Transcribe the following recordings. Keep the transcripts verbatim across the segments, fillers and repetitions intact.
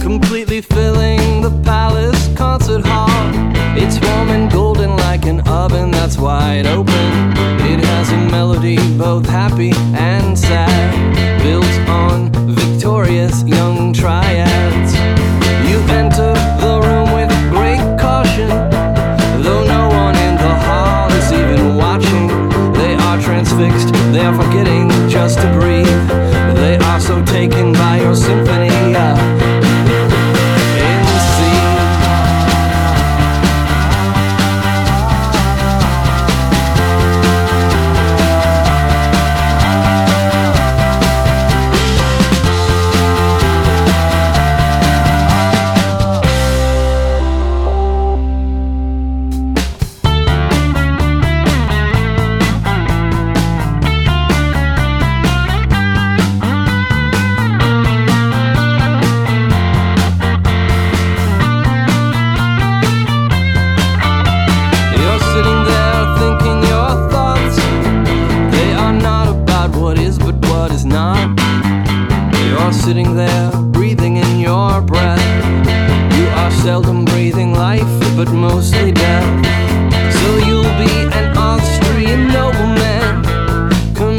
completely filling the palace concert hall. It's warm and golden like an oven that's wide open. It has a melody both happy and sad, built on victorious young triads. You enter the room with great caution, though no one in the hall is even watching. They are transfixed, they are forgetting just to breathe. They are so taken by your symphony uh, in C. Sitting there, breathing in your breath. You are seldom breathing life, but mostly death. So you'll be an Austrian nobleman,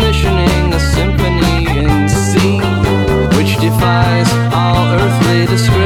commissioning a symphony in C, which defies all earthly description.